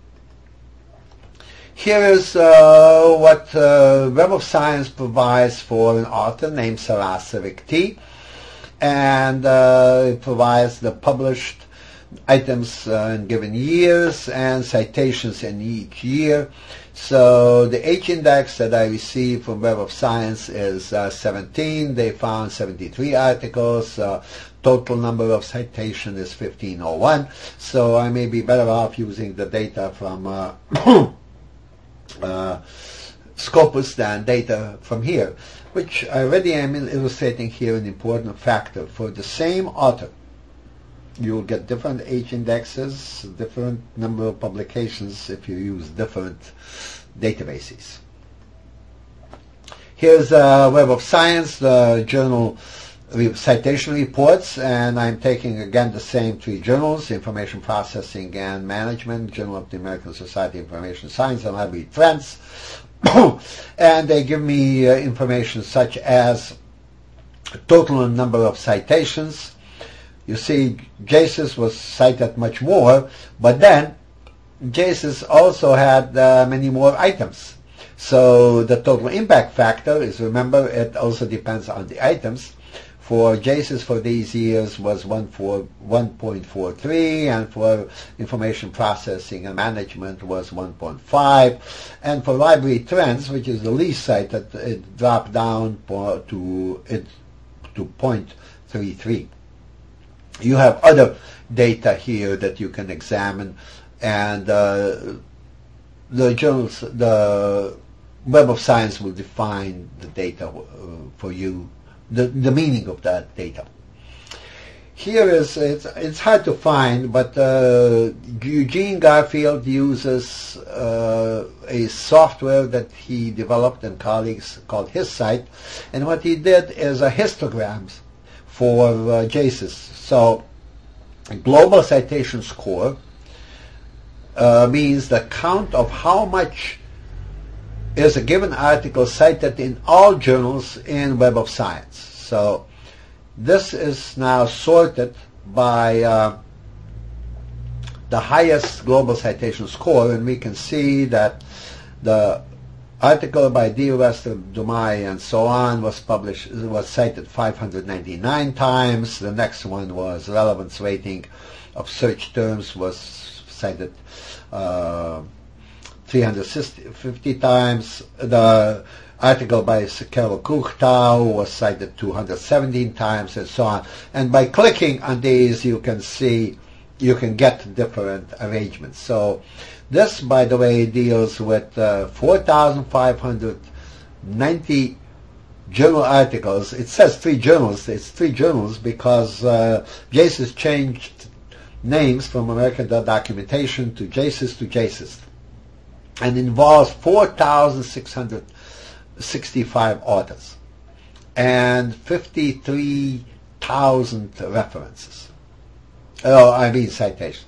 Here is uh, what uh, Web of Science provides for an author named Saracevic T, and uh, it provides the published items uh, in given years and citations in each year. So the H index that I received from Web of Science is uh, seventeen. They found seventy-three articles. Uh, total number of citation is fifteen oh one. So I may be better off using the data from uh, uh, Scopus than data from here, which I already am illustrating here an important factor. For the same author, you'll get different H indexes, different number of publications if you use different databases. Here's uh, Web of Science, the journal citation reports, and I'm taking again the same three journals: Information Processing and Management, Journal of the American Society of Information Science, and Library Trends. And they give me uh, information such as total number of citations. You see, J S I S was cited much more, but then J S I S also had uh, many more items. So the total impact factor is, remember, it also depends on the items. For J S I S for these years was one point four three, and for information processing and management was one point five, and for library trends, which is the least cited, it dropped down to it to zero point three three. You have other data here that you can examine, and uh, the journals, the Web of Science will define the data uh, for you, the, the meaning of that data. Here is, it's, it's hard to find, but uh, Eugene Garfield uses uh, a software that he developed and colleagues called HistCite, and what he did is a histograms for uh, J S I S. So, global citation score uh, means the count of how much is a given article cited in all journals in Web of Science. So, this is now sorted by uh, the highest global citation score, and we can see that the article by Dioester, Dumais, and so on was published, was cited five hundred ninety-nine times. The next one was relevance rating of search terms, was cited uh, three hundred fifty times. The article by Carol Kuchtau was cited two hundred seventeen times, and so on. And by clicking on these, you can see, you can get different arrangements. So this, by the way, deals with uh, four thousand five hundred ninety journal articles. It says three journals. It's three journals because uh, J S I S changed names from American Documentation to J S I S to J S I S, and involves four thousand six hundred sixty-five authors and fifty-three thousand references. Oh, I mean citations.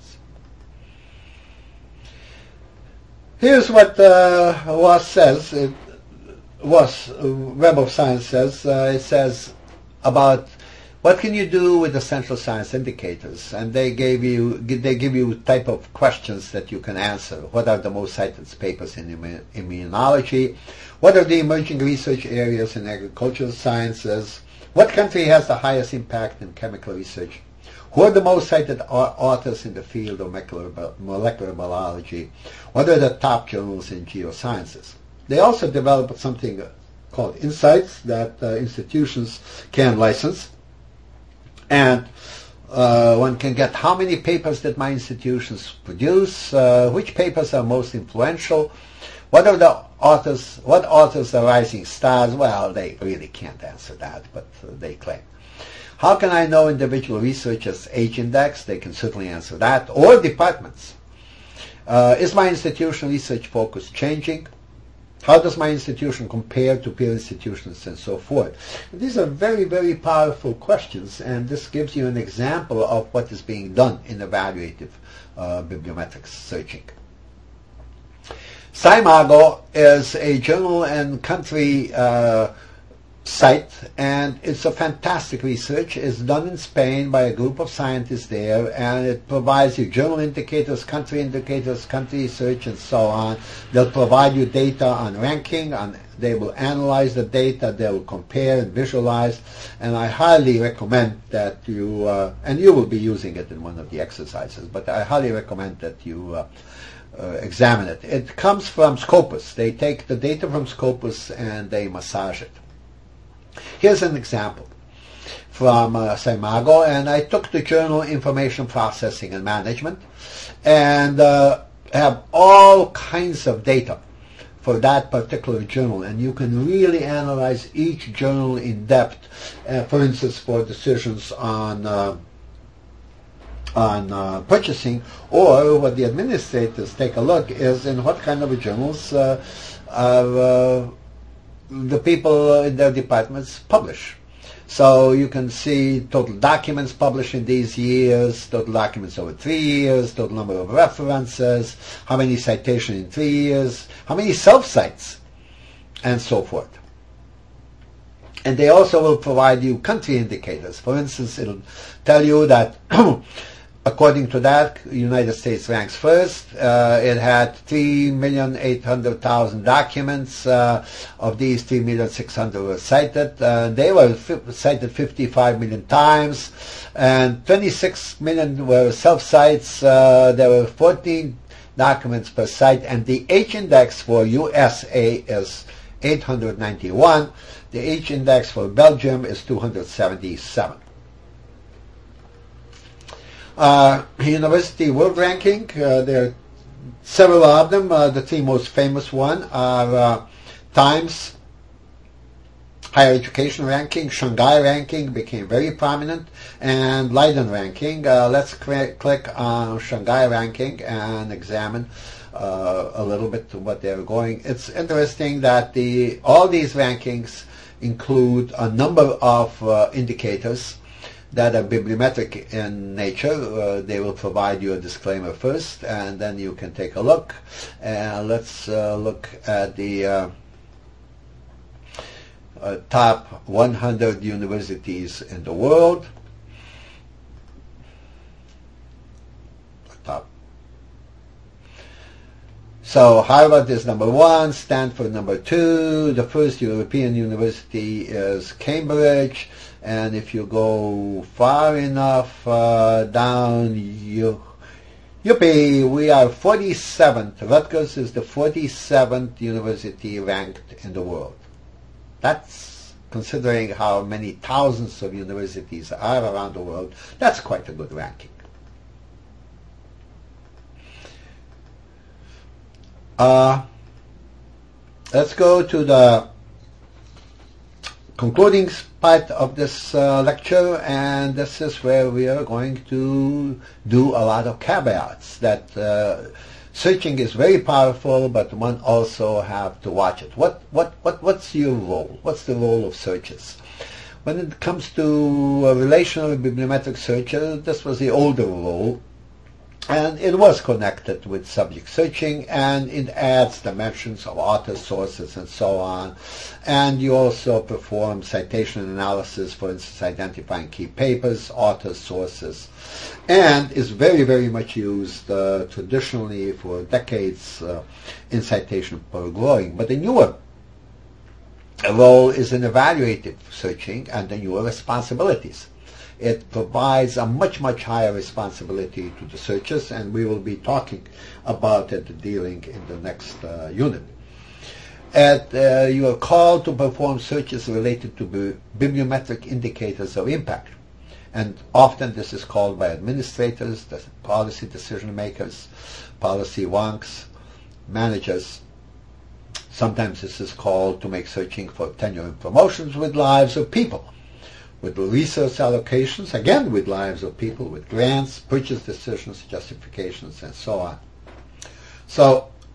Here's what uh, WAS says. It, WAS, uh, Web of Science says. Uh, it says about what can you do with essential science indicators, and they gave you they give you type of questions that you can answer. What are the most cited papers in immu- immunology? What are the emerging research areas in agricultural sciences? What country has the highest impact in chemical research? Who are the most cited authors in the field of molecular, molecular biology? What are the top journals in geosciences? They also developed something called Insights that uh, institutions can license. And uh, one can get how many papers that my institutions produce, uh, which papers are most influential, what are the authors, what authors are rising stars. Well, they really can't answer that, but uh, they claim. How can I know individual researchers' H index? They can certainly answer that. Or departments. Uh, is my institutional research focus changing? How does my institution compare to peer institutions and so forth? These are very, very powerful questions, and this gives you an example of what is being done in evaluative uh, bibliometrics searching. SciMago is a journal and country uh, site, and it's a fantastic research. It's done in Spain by a group of scientists there, and it provides you journal indicators, country indicators, country research, and so on. They'll provide you data on ranking, on, they will analyze the data, they will compare and visualize, and I highly recommend that you, uh, and you will be using it in one of the exercises, but I highly recommend that you uh, Uh, examine it. It comes from Scopus. They take the data from Scopus and they massage it. Here's an example from uh, SciMago, and I took the journal Information Processing and Management and uh, have all kinds of data for that particular journal, and you can really analyze each journal in depth, uh, for instance, for decisions on uh, on uh, purchasing, or what the administrators take a look is in what kind of journals uh, are, uh, the people in their departments publish. So you can see total documents published in these years, total documents over three years, total number of references, how many citations in three years, how many self-cites, and so forth. And they also will provide you country indicators. For instance, it'll tell you that according to that, the United States ranks first. Uh, it had three million eight hundred thousand documents. Uh, of these, three million six hundred were cited. Uh, they were f- cited fifty-five million times, and twenty-six million were self-cites. Uh, there were fourteen documents per site, and the H-index for U S A is eight hundred ninety-one. The H-index for Belgium is two hundred seventy-seven. Uh, University World Ranking, uh, there are several of them. Uh, the three most famous ones are uh, Times Higher Education Ranking, Shanghai Ranking became very prominent, and Leiden Ranking. Uh, let's cl- click on Shanghai Ranking and examine uh, a little bit what they're going. It's interesting that the all these rankings include a number of uh, indicators that are bibliometric in nature. Uh, they will provide you a disclaimer first, and then you can take a look. And let's uh, look at the uh, uh, top one hundred universities in the world. Top. So Harvard is number one, Stanford number two. The first European university is Cambridge. And if you go far enough uh, down, you, yippee, we are forty-seventh. Rutgers is the forty-seventh university ranked in the world. That's, considering how many thousands of universities are around the world, that's quite a good ranking. Uh, let's go to the concluding part of this uh, lecture, and this is where we are going to do a lot of caveats. That uh, searching is very powerful, but one also have to watch it. What what what what's your role? What's the role of searches? When it comes to a relational bibliometric searcher, this was the older role, and it was connected with subject searching, and it adds dimensions of author, sources, and so on. And you also perform citation analysis, for instance, identifying key papers, authors, sources, and is very, very much used uh, traditionally for decades uh, in citation growing. But the newer role is in evaluative searching and the newer responsibilities. It provides a much, much higher responsibility to the searchers, and we will be talking about it, dealing in the next uh, unit. And, uh, you are called to perform searches related to bi- bibliometric indicators of impact. And often this is called by administrators, the policy decision makers, policy wonks, managers. Sometimes this is called to make searching for tenure and promotions with lives of people, with resource allocations, again with lives of people, with grants, purchase decisions, justifications, and so on. So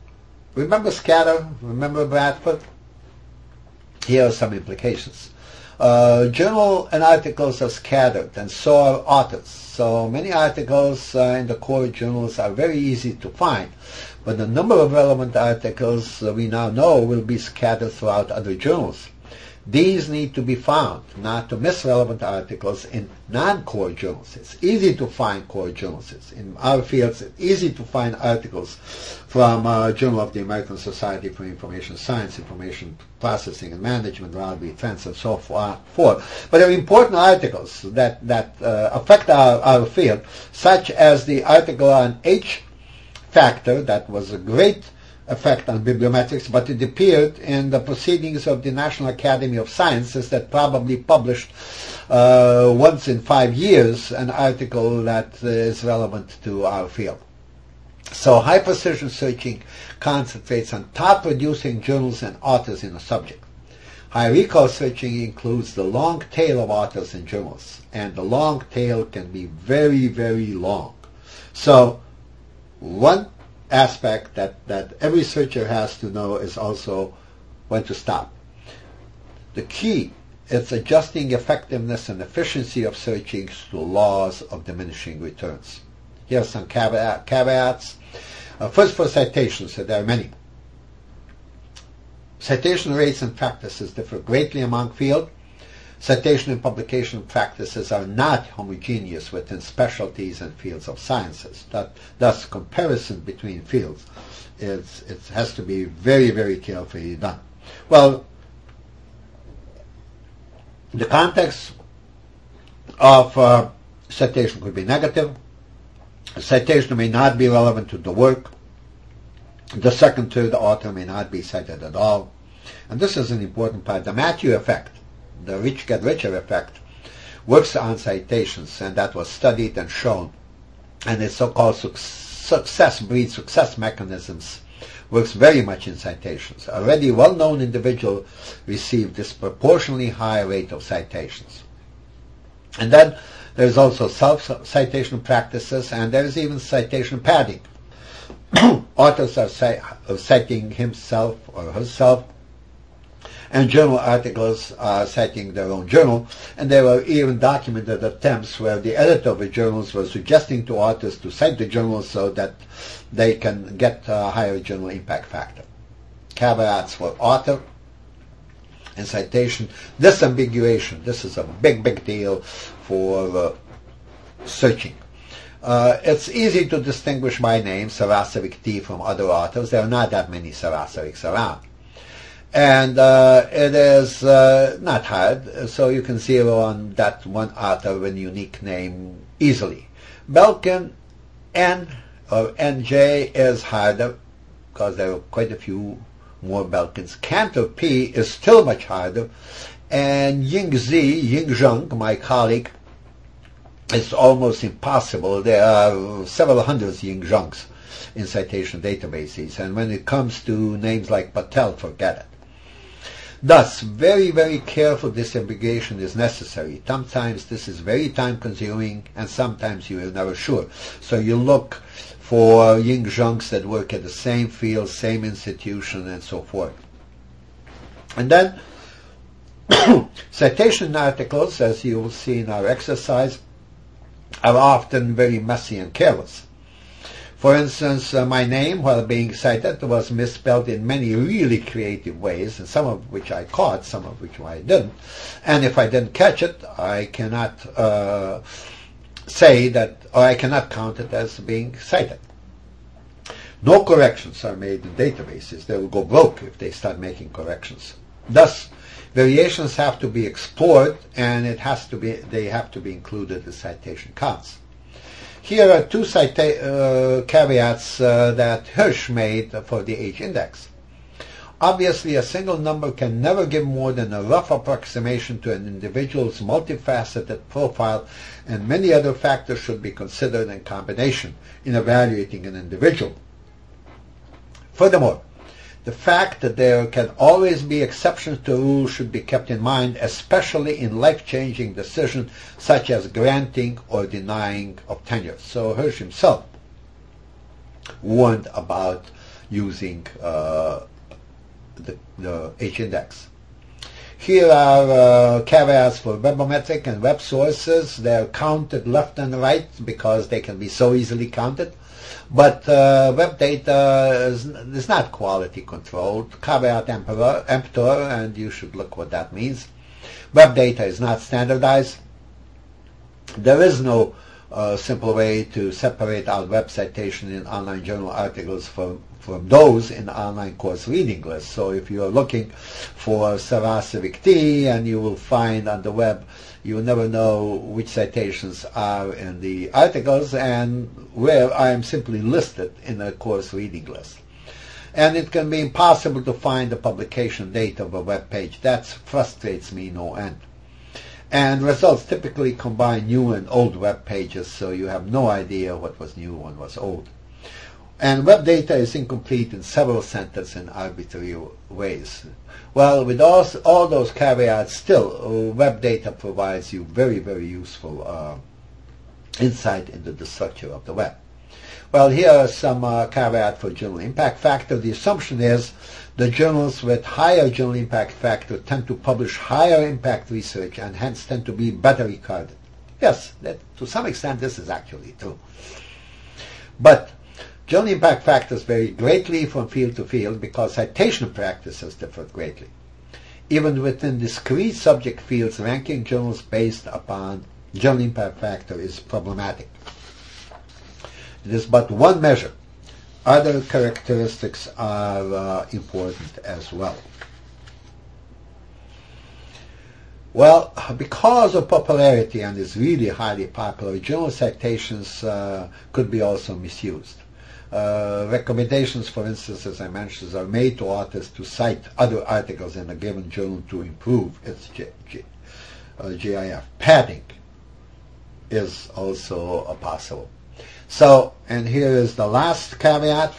remember scatter? Remember Bradford? Here are some implications. Uh, journal and articles are scattered, and so are authors. So many articles uh, in the core journals are very easy to find, but the number of relevant articles uh, we now know will be scattered throughout other journals. These need to be found, not to miss relevant articles in non-core journals. It's easy to find core journals. It's in our fields, it's easy to find articles from uh, Journal of the American Society for Information Science, Information Processing and Management, Rowley, Trends, and so forth. But there are important articles that, that uh, affect our, our field, such as the article on H factor that was a great effect on bibliometrics, but it appeared in the Proceedings of the National Academy of Sciences that probably published uh, once in five years an article that uh, is relevant to our field. So high precision searching concentrates on top producing journals and authors in a subject. High recall searching includes the long tail of authors and journals, and the long tail can be very, very long. So one aspect that, that every searcher has to know is also when to stop. The key is adjusting effectiveness and efficiency of searching to laws of diminishing returns. Here are some caveat, caveats. Uh, first, for citations, so there are many. Citation rates and practices differ greatly among fields. Citation and publication practices are not homogeneous within specialties and fields of sciences. That, thus, comparison between fields is, it has to be very, very carefully done. Well, the context of uh, citation could be negative. A citation may not be relevant to the work. The second, third author may not be cited at all. And this is an important part. The Matthew effect, the rich get richer effect, works on citations, and that was studied and shown. And its so-called su- success breeds success mechanisms works very much in citations. Already well-known individuals receive disproportionately high rate of citations. And then there's also self-citation practices, and there's even citation padding. Authors are ci- citing himself or herself, and journal articles are citing their own journal, and there were even documented attempts where the editor of the journals was suggesting to authors to cite the journals so that they can get a higher journal impact factor. Caveats for author and citation. Disambiguation. This is a big, big deal for uh, searching. Uh, it's easy to distinguish by name Sarasevich T from other authors. There are not that many Sarasevichs around. And uh, it is uh, not hard, so you can zero on that one author with a unique name easily. Belkin N or N J is harder because there are quite a few more Belkins. Cantor P is still much harder. And Ying Z, Ying Zheng, my colleague, it's almost impossible. There are several hundreds Ying Zhengs in citation databases, and when it comes to names like Patel, forget it. Thus, very, very careful disambiguation is necessary. Sometimes this is very time-consuming, and sometimes you are never sure. So you look for Ying Zhengs that work at the same field, same institution, and so forth. And then, citation articles, as you will see in our exercise, are often very messy and careless. For instance, uh, my name, while being cited, was misspelled in many really creative ways, and some of which I caught, some of which I didn't. And if I didn't catch it, I cannot uh, say that, or I cannot count it as being cited. No corrections are made in databases. They will go broke if they start making corrections. Thus, variations have to be explored, and it has to be, they have to be included as citation counts. Here are two cita- uh, caveats uh, that Hirsch made for the H index. Obviously, a single number can never give more than a rough approximation to an individual's multifaceted profile, and many other factors should be considered in combination in evaluating an individual. Furthermore, the fact that there can always be exceptions to rules should be kept in mind, especially in life-changing decisions such as granting or denying of tenure. So Hirsch himself warned about using uh, the, the H-index. Here are uh, caveats for Webometric and web sources. They're counted left and right because they can be so easily counted. But uh, web data is, is not quality controlled. Caveat emptor, emptor, and you should look what that means. Web data is not standardized. There is no uh, simple way to separate out web citation in online journal articles from, from those in online course reading lists. So if you are looking for Saracevic T and you will find on the web, you will never know which citations are in the articles and where I am simply listed in a course reading list. And it can be impossible to find the publication date of a web page. That frustrates me no end. And results typically combine new and old web pages, so you have no idea what was new and was old. And web data is incomplete in several centers in arbitrary ways. Well, with all, all those caveats, still, uh, web data provides you very, very useful uh, insight into the structure of the web. Well, here are some uh, caveat for journal impact factor. The assumption is the journals with higher journal impact factor tend to publish higher impact research and hence tend to be better regarded. Yes, that, to some extent this is actually true. But journal impact factors vary greatly from field to field because citation practices differ greatly. Even within discrete subject fields, ranking journals based upon journal impact factor is problematic. It is but one measure. Other characteristics are uh, important as well. Well, because of popularity and is really highly popular, journal citations uh, could be also misused. Uh, recommendations, for instance, as I mentioned, are made to authors to cite other articles in a given journal to improve its G, G, uh, G I F. Padding is also uh, possible. So, and here is the last caveat,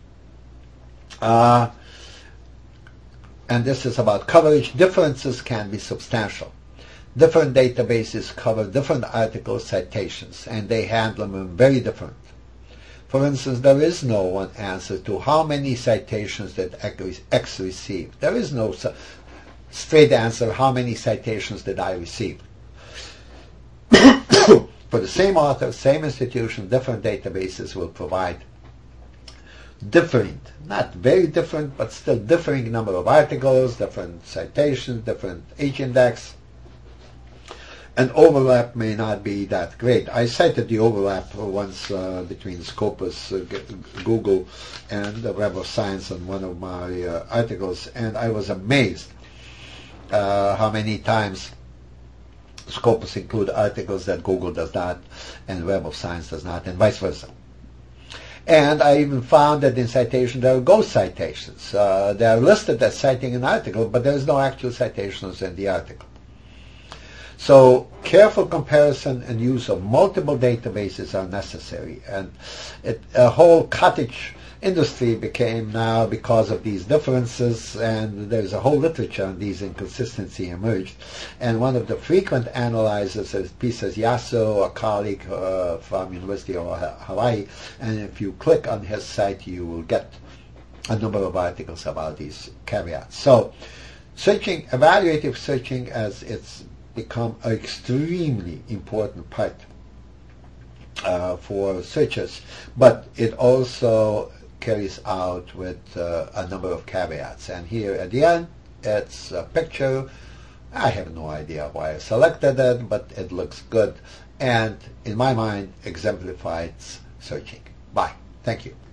uh, and this is about coverage. Differences can be substantial. Different databases cover different article citations, and they handle them very different. For instance, there is no one answer to how many citations did X receive. There is no straight answer, how many citations did I receive. For the same author, same institution, different databases will provide different, not very different, but still differing number of articles, different citations, different H-index, and overlap may not be that great. I cited the overlap once uh, between Scopus, uh, Google, and the Web of Science on one of my uh, articles, and I was amazed uh, how many times Scopus include articles that Google does not and Web of Science does not, and vice versa. And I even found that in citation there are ghost citations. Uh, they are listed as citing an article, but there is no actual citations in the article. So careful comparison and use of multiple databases are necessary, and it, a whole cottage industry became now because of these differences, and there's a whole literature on these inconsistency emerged. And one of the frequent analyzers is Pisas Yasso, a colleague uh, from University of Hawaii, and if you click on his site you will get a number of articles about these caveats. So searching, evaluative searching, as it's become an extremely important part uh, for searchers, but it also carries out with uh, a number of caveats. And here at the end, it's a picture. I have no idea why I selected it, but it looks good, and in my mind exemplifies searching. Bye. Thank you.